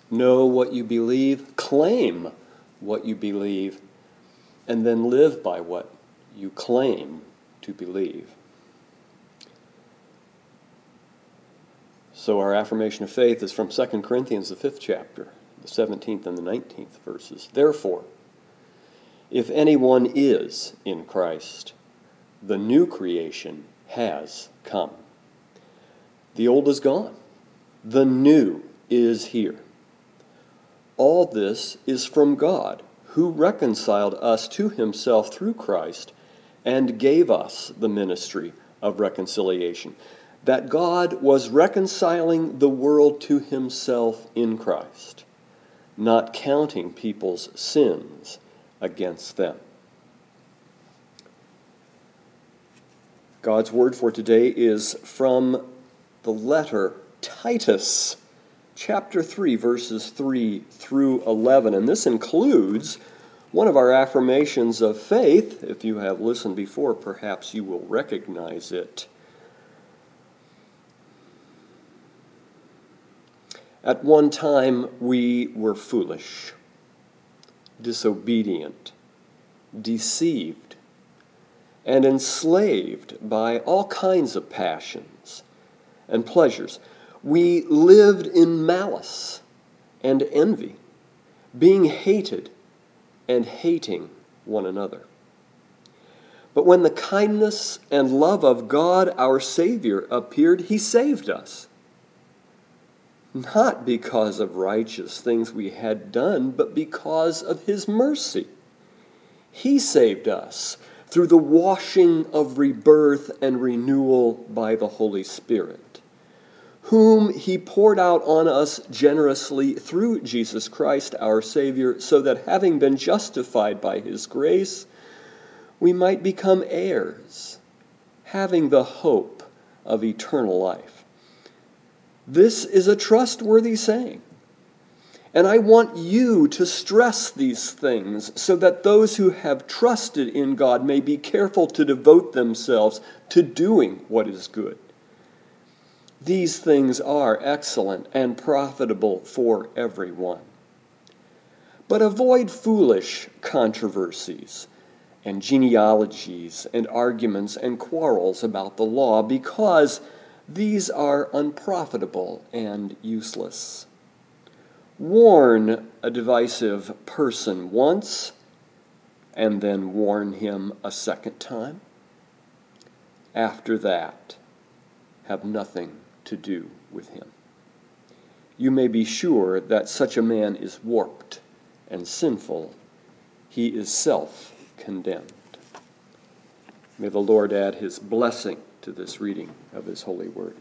Know what you believe, claim what you believe, and then live by what you claim to believe. So our affirmation of faith is from 2 Corinthians, the 5th chapter, the 17th and the 19th verses. Therefore, if anyone is in Christ, the new creation has come. The old is gone. The new is here. All this is from God, who reconciled us to himself through Christ and gave us the ministry of reconciliation. That God was reconciling the world to himself in Christ, not counting people's sins against them. God's word for today is from the letter Titus, chapter 3, verses 3 through 11. And this includes one of our affirmations of faith. If you have listened before, perhaps you will recognize it. At one time, we were foolish, disobedient, deceived, and enslaved by all kinds of passions and pleasures. We lived in malice and envy, being hated and hating one another. But when the kindness and love of God, our Savior, appeared, he saved us. Not because of righteous things we had done, but because of his mercy. He saved us through the washing of rebirth and renewal by the Holy Spirit, whom he poured out on us generously through Jesus Christ our Savior, so that having been justified by his grace, we might become heirs, having the hope of eternal life. This is a trustworthy saying, and I want you to stress these things so that those who have trusted in God may be careful to devote themselves to doing what is good. These things are excellent and profitable for everyone. But avoid foolish controversies and genealogies and arguments and quarrels about the law, because these are unprofitable and useless. Warn a divisive person once, and then warn him a second time. After that, have nothing to do with him. You may be sure that such a man is warped and sinful. He is self-condemned. May the Lord add his blessing to this reading of his holy word.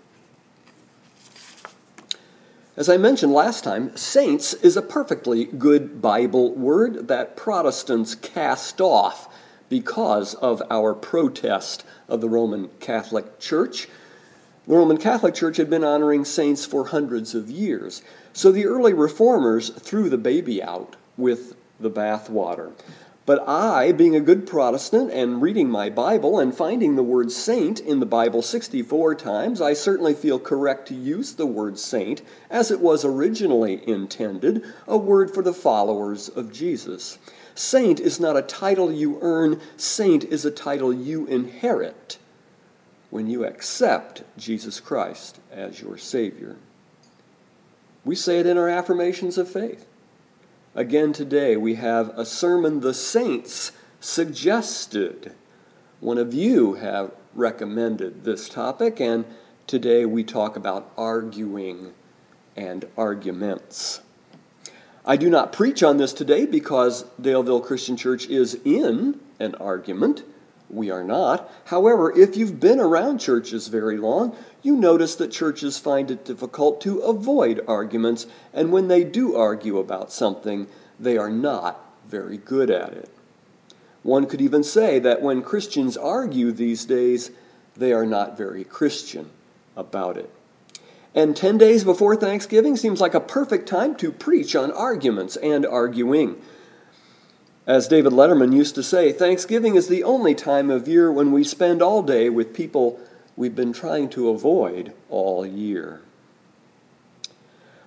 As I mentioned last time, saints is a perfectly good Bible word that Protestants cast off because of our protest of the Roman Catholic Church. The Roman Catholic Church had been honoring saints for hundreds of years, so the early reformers threw the baby out with the bathwater. But I, being a good Protestant and reading my Bible and finding the word saint in the Bible 64 times, I certainly feel correct to use the word saint as it was originally intended, a word for the followers of Jesus. Saint is not a title you earn. Saint is a title you inherit when you accept Jesus Christ as your Savior. We say it in our affirmations of faith. Again today we have a sermon the saints suggested. One of you have recommended this topic, and today we talk about arguing and arguments. I do not preach on this today because Daleville Christian Church is in an argument. We are not. However, if you've been around churches very long, you notice that churches find it difficult to avoid arguments, and when they do argue about something, they are not very good at it. One could even say that when Christians argue these days, they are not very Christian about it. And 10 days before Thanksgiving seems like a perfect time to preach on arguments and arguing. As David Letterman used to say, Thanksgiving is the only time of year when we spend all day with people we've been trying to avoid all year.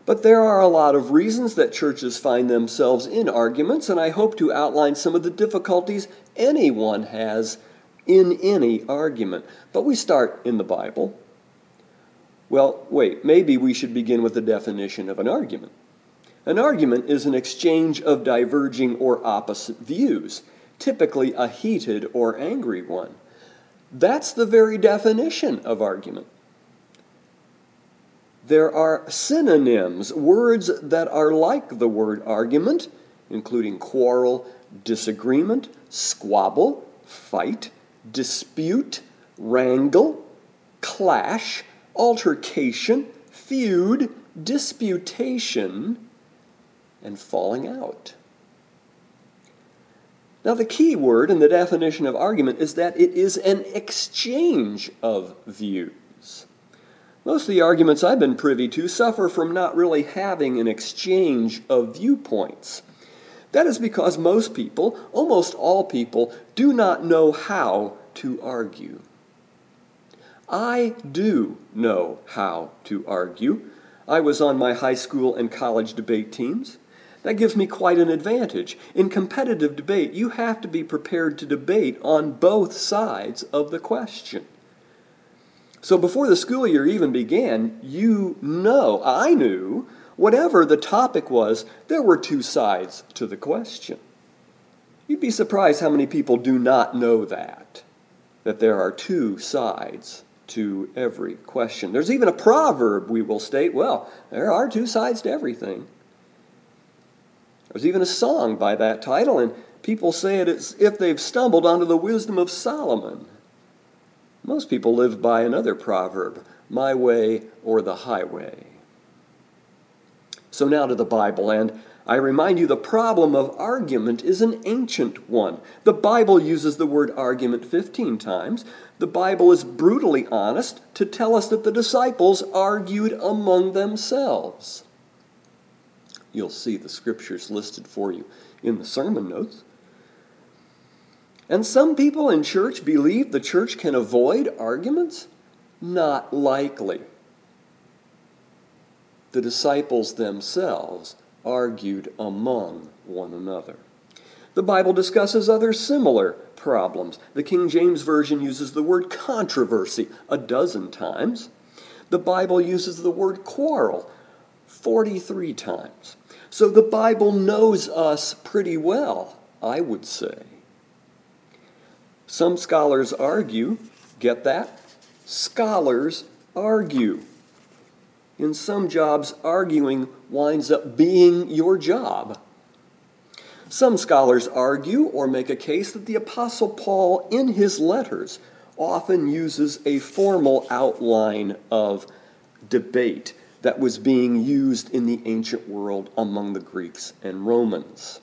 But there are a lot of reasons that churches find themselves in arguments, and I hope to outline some of the difficulties anyone has in any argument. But we start in the Bible. Well, wait, maybe we should begin with the definition of an argument. An argument is an exchange of diverging or opposite views, typically a heated or angry one. That's the very definition of argument. There are synonyms, words that are like the word argument, including quarrel, disagreement, squabble, fight, dispute, wrangle, clash, altercation, feud, disputation, and falling out. Now, the key word in the definition of argument is that it is an exchange of views. Most of the arguments I've been privy to suffer from not really having an exchange of viewpoints. That is because most people, almost all people, do not know how to argue. I do know how to argue. I was on my high school and college debate teams. That gives me quite an advantage. In competitive debate, you have to be prepared to debate on both sides of the question. So before the school year even began, I knew, whatever the topic was, there were two sides to the question. You'd be surprised how many people do not know that there are two sides to every question. There's even a proverb we will state, well, there are two sides to everything. There's even a song by that title, and people say it as if they've stumbled onto the wisdom of Solomon. Most people live by another proverb, my way or the highway. So now to the Bible, and I remind you the problem of argument is an ancient one. The Bible uses the word argument 15 times. The Bible is brutally honest to tell us that the disciples argued among themselves. You'll see the scriptures listed for you in the sermon notes. And some people in church believe the church can avoid arguments? Not likely. The disciples themselves argued among one another. The Bible discusses other similar problems. The King James Version uses the word controversy 12 times. The Bible uses the word quarrel 43 times. So the Bible knows us pretty well, I would say. Some scholars argue, get that? Scholars argue. In some jobs, arguing winds up being your job. Some scholars argue or make a case that the Apostle Paul, in his letters, often uses a formal outline of debate that was being used in the ancient world among the Greeks and Romans.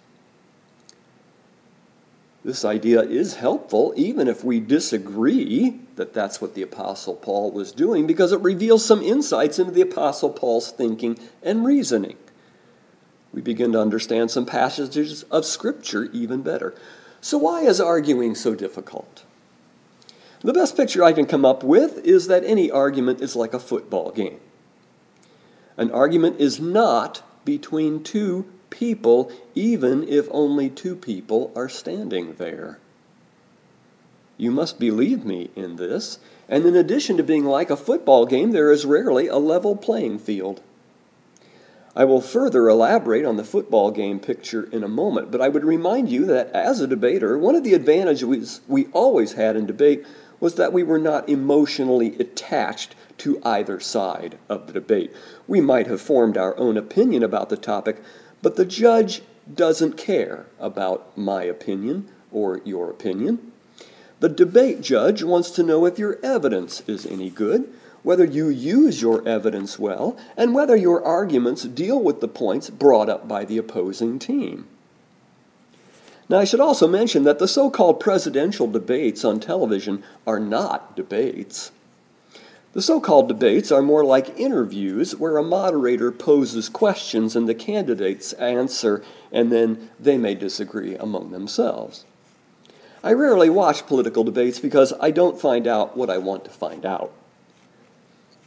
This idea is helpful, even if we disagree that that's what the Apostle Paul was doing, because it reveals some insights into the Apostle Paul's thinking and reasoning. We begin to understand some passages of Scripture even better. So why is arguing so difficult? The best picture I can come up with is that any argument is like a football game. An argument is not between two people, even if only two people are standing there. You must believe me in this, and in addition to being like a football game, there is rarely a level playing field. I will further elaborate on the football game picture in a moment, but I would remind you that as a debater, one of the advantages we always had in debate was that we were not emotionally attached to either side of the debate. We might have formed our own opinion about the topic, but the judge doesn't care about my opinion or your opinion. The debate judge wants to know if your evidence is any good, whether you use your evidence well, and whether your arguments deal with the points brought up by the opposing team. Now, I should also mention that the so-called presidential debates on television are not debates. The so-called debates are more like interviews where a moderator poses questions and the candidates answer, and then they may disagree among themselves. I rarely watch political debates because I don't find out what I want to find out.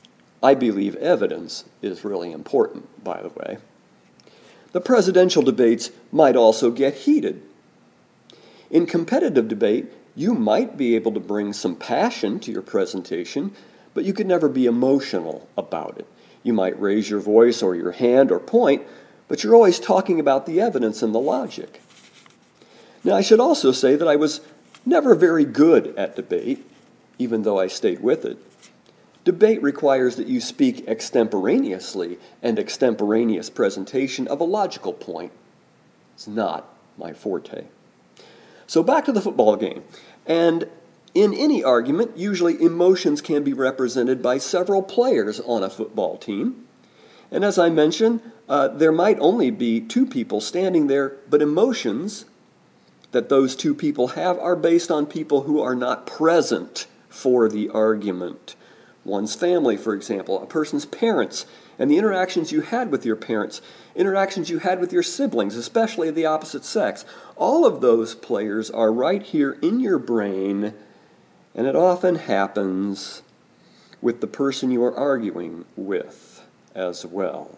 I believe evidence is really important, by the way. The presidential debates might also get heated. In competitive debate, you might be able to bring some passion to your presentation, but you could never be emotional about it. You might raise your voice or your hand or point, but you're always talking about the evidence and the logic. Now, I should also say that I was never very good at debate, even though I stayed with it. Debate requires that you speak extemporaneously, and extemporaneous presentation of a logical point is not my forte. So back to the football game. And in any argument, usually emotions can be represented by several players on a football team. And as I mentioned, there might only be two people standing there, but emotions that those two people have are based on people who are not present for the argument. One's family, for example, a person's parents, and the interactions you had with your parents, interactions you had with your siblings, especially of the opposite sex. All of those players are right here in your brain, and it often happens with the person you are arguing with as well.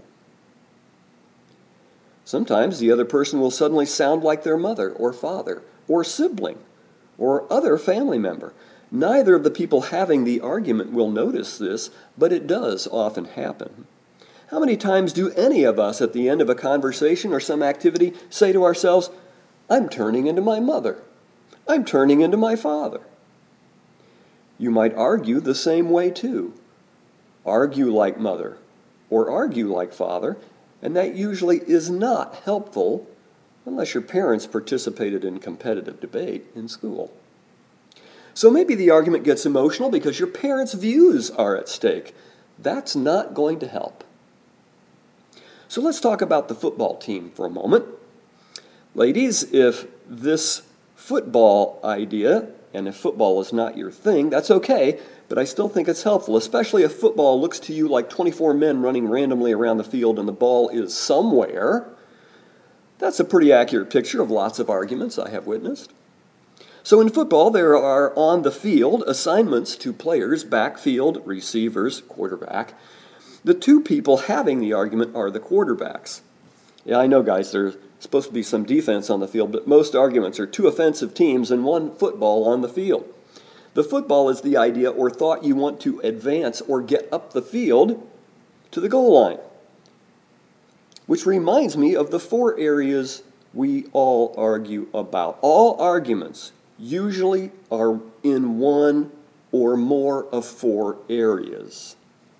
Sometimes the other person will suddenly sound like their mother or father or sibling or other family member. Neither of the people having the argument will notice this, but it does often happen. How many times do any of us at the end of a conversation or some activity say to ourselves, I'm turning into my mother. I'm turning into my father. You might argue the same way too. Argue like mother or argue like father, and that usually is not helpful unless your parents participated in competitive debate in school. So maybe the argument gets emotional because your parents' views are at stake. That's not going to help. So let's talk about the football team for a moment. Ladies, if this football idea, and if football is not your thing, that's okay, but I still think it's helpful, especially if football looks to you like 24 men running randomly around the field and the ball is somewhere. That's a pretty accurate picture of lots of arguments I have witnessed. So in football, there are on the field assignments to players, backfield, receivers, quarterback. The two people having the argument are the quarterbacks. Yeah, I know, guys, there's supposed to be some defense on the field, but most arguments are two offensive teams and one football on the field. The football is the idea or thought you want to advance or get up the field to the goal line, which reminds me of the four areas we all argue about. All arguments usually are in one or more of four areas.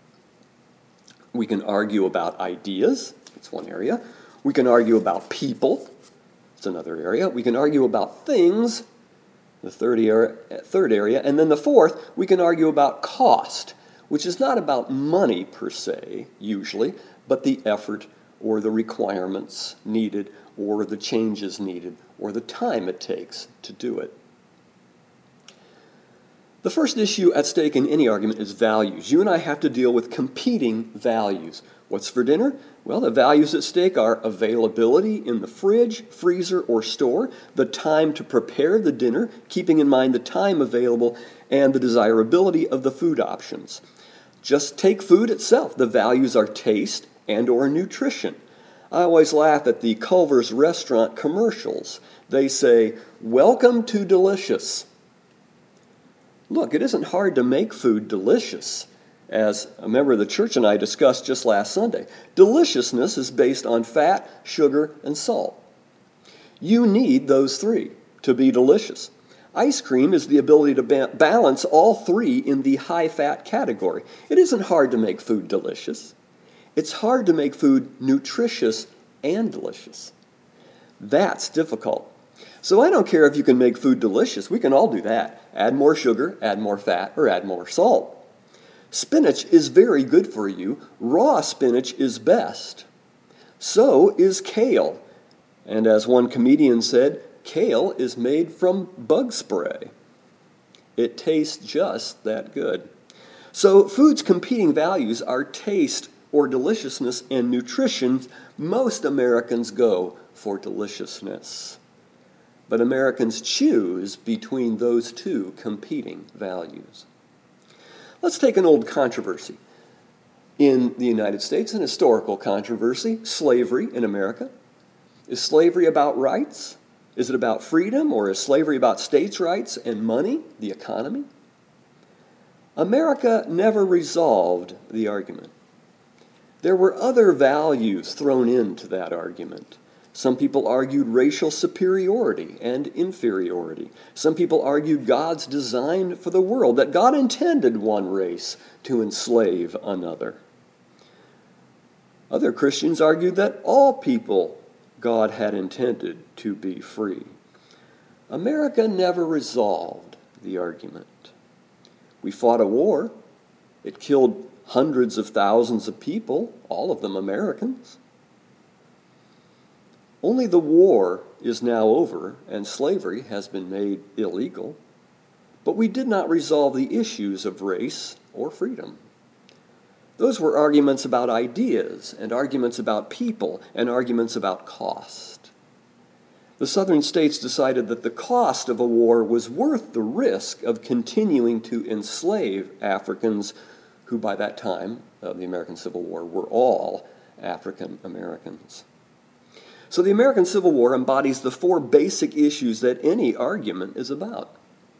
We can argue about ideas, that's one area. We can argue about people, that's another area. We can argue about things, the third area. And then the fourth, we can argue about cost, which is not about money per se, usually, but the effort or the requirements needed or the changes needed or the time it takes to do it. The first issue at stake in any argument is values. You and I have to deal with competing values. What's for dinner? Well, the values at stake are availability in the fridge, freezer, or store, the time to prepare the dinner, keeping in mind the time available, and the desirability of the food options. Just take food itself. The values are taste and or nutrition. I always laugh at the Culver's restaurant commercials. They say, "Welcome to delicious." Look, it isn't hard to make food delicious. As a member of the church and I discussed just last Sunday, deliciousness is based on fat, sugar, and salt. You need those three to be delicious. Ice cream is the ability to balance all three in the high-fat category. It isn't hard to make food delicious. It's hard to make food nutritious and delicious. That's difficult. So I don't care if you can make food delicious. We can all do that. Add more sugar, add more fat, or add more salt. Spinach is very good for you. Raw spinach is best. So is kale. And as one comedian said, kale is made from bug spray. It tastes just that good. So food's competing values are taste or deliciousness and nutrition. Most Americans go for deliciousness. But Americans choose between those two competing values. Let's take an old controversy. In the United States, an historical controversy, slavery in America. Is slavery about rights? Is it about freedom, or is slavery about states' rights and money, the economy? America never resolved the argument. There were other values thrown into that argument. Some people argued racial superiority and inferiority. Some people argued God's design for the world, that God intended one race to enslave another. Other Christians argued that all people God had intended to be free. America never resolved the argument. We fought a war. It killed hundreds of thousands of people, all of them Americans. Only the war is now over and slavery has been made illegal, but we did not resolve the issues of race or freedom. Those were arguments about ideas and arguments about people and arguments about cost. The Southern states decided that the cost of a war was worth the risk of continuing to enslave Africans who by that time of the American Civil War were all African Americans. So the American Civil War embodies the four basic issues that any argument is about.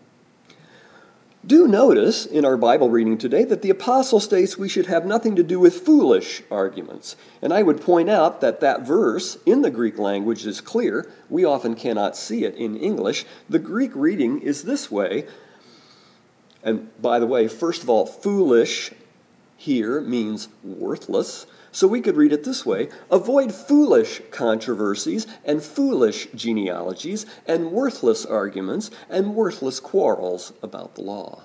Do notice in our Bible reading today that the apostle states we should have nothing to do with foolish arguments. And I would point out that that verse in the Greek language is clear. We often cannot see it in English. The Greek reading is this way. And by the way, first of all, foolish here means worthless. So we could read it this way: avoid foolish controversies and foolish genealogies and worthless arguments and worthless quarrels about the law,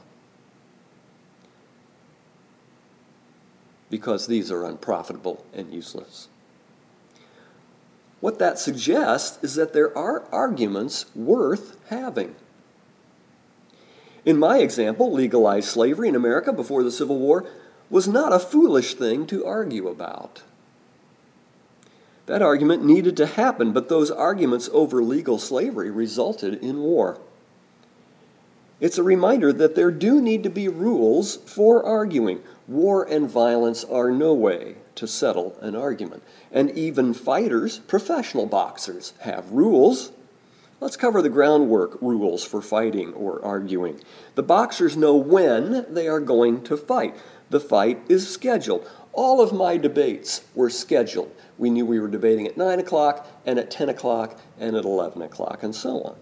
because these are unprofitable and useless. What that suggests is that there are arguments worth having. In my example, legalized slavery in America before the Civil War was not a foolish thing to argue about. That argument needed to happen, but those arguments over legal slavery resulted in war. It's a reminder that there do need to be rules for arguing. War and violence are no way to settle an argument. And even fighters, professional boxers, have rules. Let's cover the groundwork rules for fighting or arguing. The boxers know when they are going to fight. The fight is scheduled. All of my debates were scheduled. We knew we were debating at 9 o'clock and at 10 o'clock and at 11 o'clock and so on.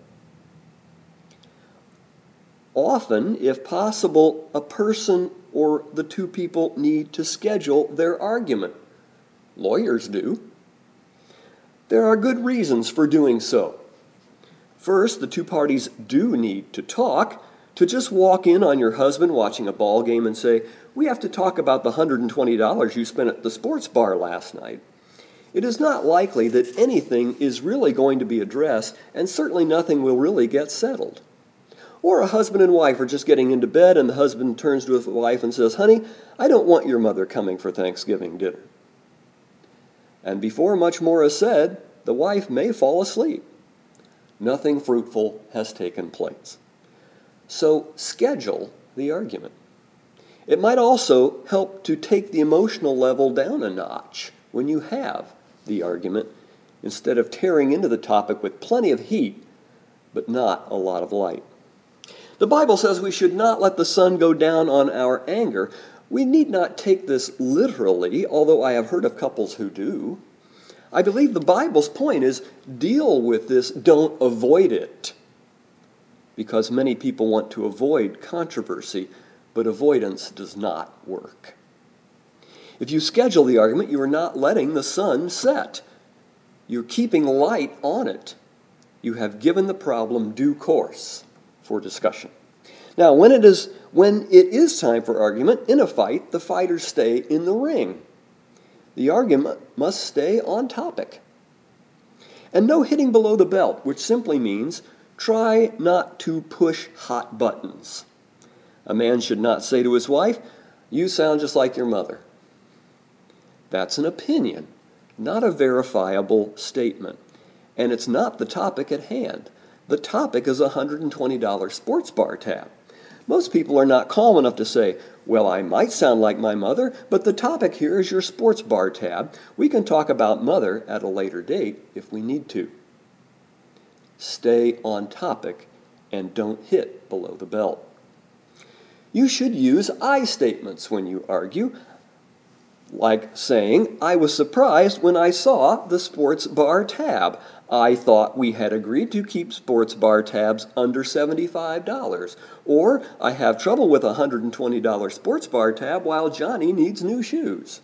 Often, if possible, a person or the two people need to schedule their argument. Lawyers do. There are good reasons for doing so. First, the two parties do need to talk. To just walk in on your husband watching a ball game and say, "We have to talk about the $120 you spent at the sports bar last night," it is not likely that anything is really going to be addressed, and certainly nothing will really get settled. Or a husband and wife are just getting into bed, and the husband turns to his wife and says, "Honey, I don't want your mother coming for Thanksgiving dinner." And before much more is said, the wife may fall asleep. Nothing fruitful has taken place. So schedule the argument. It might also help to take the emotional level down a notch when you have the argument, instead of tearing into the topic with plenty of heat, but not a lot of light. The Bible says we should not let the sun go down on our anger. We need not take this literally, although I have heard of couples who do. I believe the Bible's point is deal with this, don't avoid it. Because many people want to avoid controversy, but avoidance does not work. If you schedule the argument, you are not letting the sun set. You're keeping light on it. You have given the problem due course for discussion. Now, when it is time for argument in a fight, the fighters stay in the ring. The argument must stay on topic. And no hitting below the belt, which simply means try not to push hot buttons. A man should not say to his wife, "You sound just like your mother." That's an opinion, not a verifiable statement. And it's not the topic at hand. The topic is a $120 sports bar tab. Most people are not calm enough to say, well, I might sound like my mother, but the topic here is your sports bar tab. We can talk about mother at a later date if we need to. Stay on topic and don't hit below the belt. You should use I statements when you argue, like saying, I was surprised when I saw the sports bar tab. I thought we had agreed to keep sports bar tabs under $75. Or, I have trouble with a $120 sports bar tab while Johnny needs new shoes.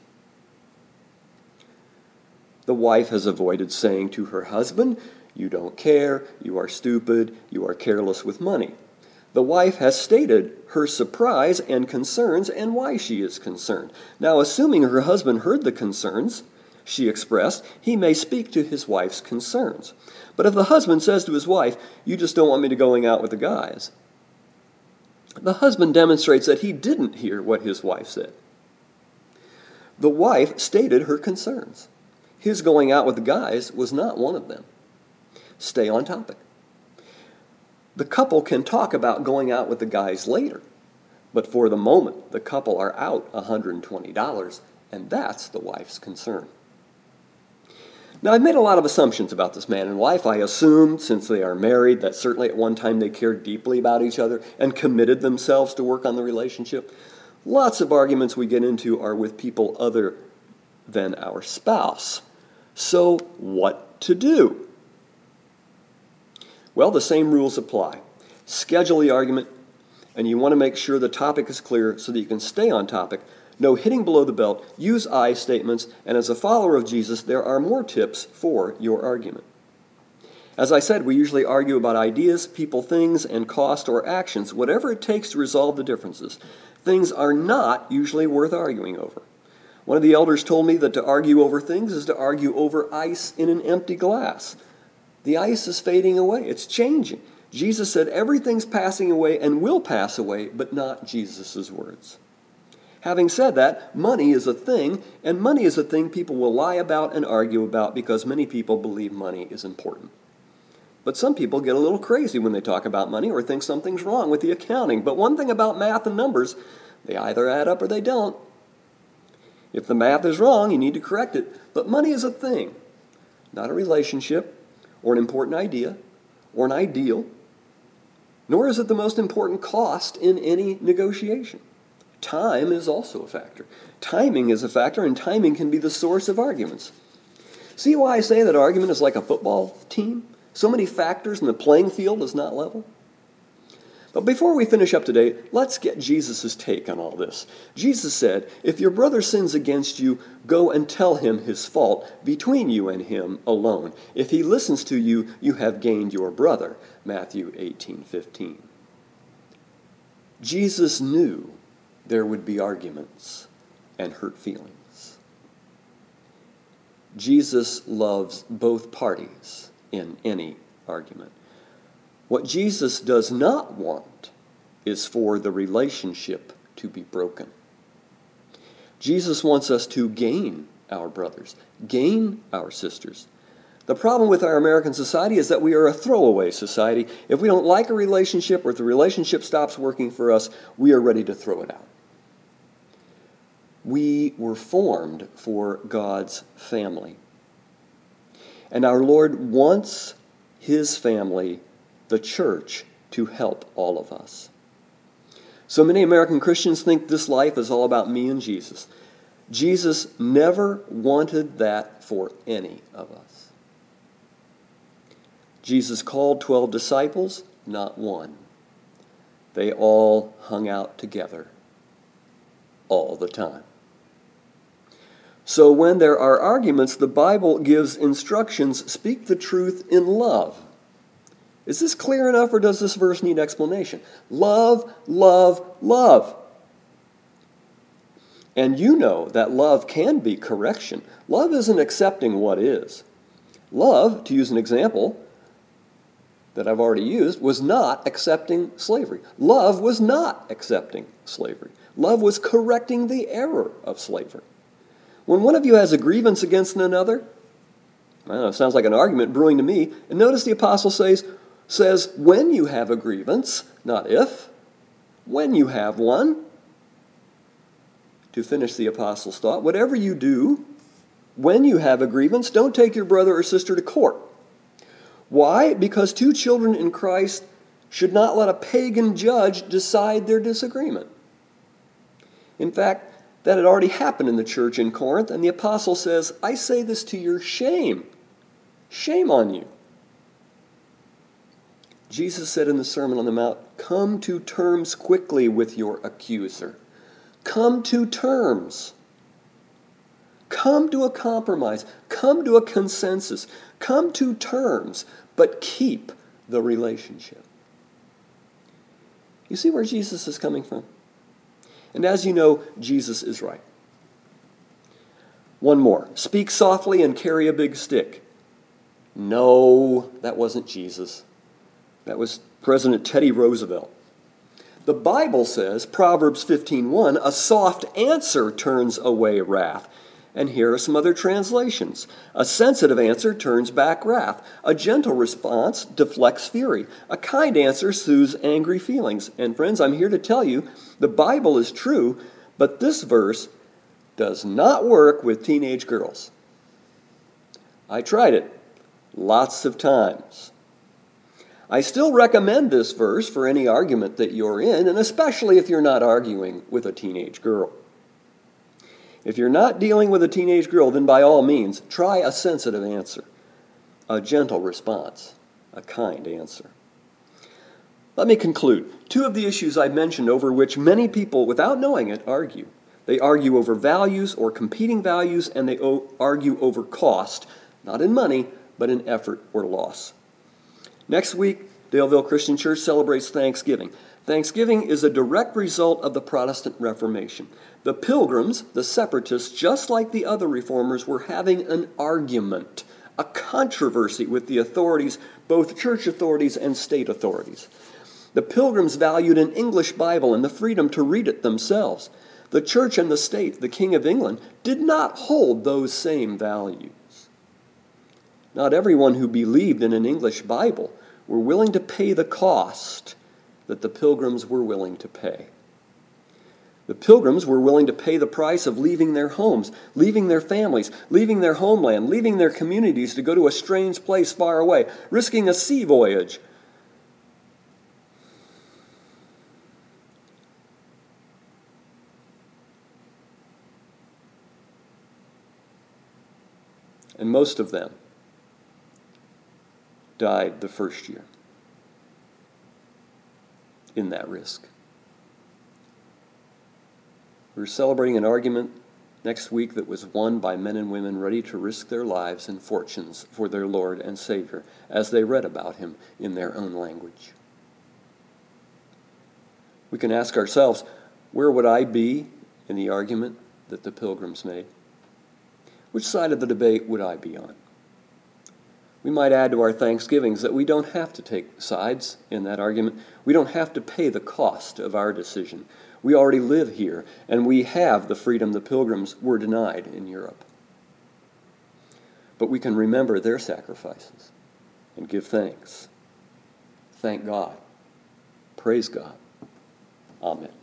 The wife has avoided saying to her husband, you don't care, you are stupid, you are careless with money. The wife has stated her surprise and concerns and why she is concerned. Now, assuming her husband heard the concerns she expressed, he may speak to his wife's concerns. But if the husband says to his wife, you just don't want me to going out with the guys, the husband demonstrates that he didn't hear what his wife said. The wife stated her concerns. His going out with the guys was not one of them. Stay on topic. The couple can talk about going out with the guys later, but for the moment, the couple are out $120, and that's the wife's concern. Now, I've made a lot of assumptions about this man and wife. I assumed, since they are married, that certainly at one time they cared deeply about each other and committed themselves to work on the relationship. Lots of arguments we get into are with people other than our spouse. So, what to do? Well, the same rules apply. Schedule the argument, and you want to make sure the topic is clear so that you can stay on topic. No hitting below the belt, use I statements, and as a follower of Jesus, there are more tips for your argument. As I said, we usually argue about ideas, people, things, and cost or actions, whatever it takes to resolve the differences. Things are not usually worth arguing over. One of the elders told me that to argue over things is to argue over ice in an empty glass. The ice is fading away. It's changing. Jesus said everything's passing away and will pass away, but not Jesus' words. Having said that, money is a thing, and money is a thing people will lie about and argue about because many people believe money is important. But some people get a little crazy when they talk about money or think something's wrong with the accounting. But one thing about math and numbers, they either add up or they don't. If the math is wrong, you need to correct it. But money is a thing, not a relationship, or an important idea, or an ideal, nor is it the most important cost in any negotiation. Time is also a factor. Timing is a factor, and timing can be the source of arguments. See why I say that argument is like a football team? So many factors and the playing field is not level. But before we finish up today, let's get Jesus' take on all this. Jesus said, if your brother sins against you, go and tell him his fault between you and him alone. If he listens to you, you have gained your brother. Matthew 18:15. Jesus knew there would be arguments and hurt feelings. Jesus loves both parties in any argument. What Jesus does not want is for the relationship to be broken. Jesus wants us to gain our brothers, gain our sisters. The problem with our American society is that we are a throwaway society. If we don't like a relationship or if the relationship stops working for us, we are ready to throw it out. We were formed for God's family. And our Lord wants his family, the church, to help all of us. So many American Christians think this life is all about me and Jesus. Jesus never wanted that for any of us. Jesus called 12 disciples, not one. They all hung out together all the time. So when there are arguments, the Bible gives instructions, speak the truth in love. Is this clear enough, or does this verse need explanation? Love, love, love. And you know that love can be correction. Love isn't accepting what is. Love, to use an example that I've already used, was not accepting slavery. Love was not accepting slavery. Love was correcting the error of slavery. When one of you has a grievance against another, I don't know, it sounds like an argument brewing to me, and notice the apostle says, when you have a grievance, not if. when you have one, to finish the apostle's thought, whatever you do, when you have a grievance, don't take your brother or sister to court. Why? Because two children in Christ should not let a pagan judge decide their disagreement. In fact, that had already happened in the church in Corinth, and the apostle says, I say this to your shame. Shame on you. Jesus said in the Sermon on the Mount, come to terms quickly with your accuser. Come to terms. Come to a compromise. Come to a consensus. Come to terms, but keep the relationship. You see where Jesus is coming from? And as you know, Jesus is right. One more. Speak softly and carry a big stick. No, that wasn't Jesus. That was President Teddy Roosevelt. The Bible says, Proverbs 15:1, a soft answer turns away wrath. And here are some other translations. A sensitive answer turns back wrath. A gentle response deflects fury. A kind answer soothes angry feelings. And friends, I'm here to tell you, the Bible is true, but this verse does not work with teenage girls. I tried it lots of times. I still recommend this verse for any argument that you're in, and especially if you're not arguing with a teenage girl. If you're not dealing with a teenage girl, then by all means, try a sensitive answer, a gentle response, a kind answer. Let me conclude. Two of the issues I mentioned over which many people, without knowing it, argue. They argue over values or competing values, and they argue over cost, not in money, but in effort or loss. Next week, Daleville Christian Church celebrates Thanksgiving. Thanksgiving is a direct result of the Protestant Reformation. The Pilgrims, the separatists, just like the other reformers, were having an argument, a controversy with the authorities, both church authorities and state authorities. The Pilgrims valued an English Bible and the freedom to read it themselves. The church and the state, the King of England, did not hold those same values. Not everyone who believed in an English Bible were willing to pay the cost that the Pilgrims were willing to pay. The Pilgrims were willing to pay the price of leaving their homes, leaving their families, leaving their homeland, leaving their communities to go to a strange place far away, risking a sea voyage. And most of them died the first year in that risk. We're celebrating an argument next week that was won by men and women ready to risk their lives and fortunes for their Lord and Savior as they read about him in their own language. We can ask ourselves, where would I be in the argument that the Pilgrims made? Which side of the debate would I be on? We might add to our thanksgivings that we don't have to take sides in that argument. We don't have to pay the cost of our decision. We already live here, and we have the freedom the Pilgrims were denied in Europe. But we can remember their sacrifices and give thanks. Thank God. Praise God. Amen.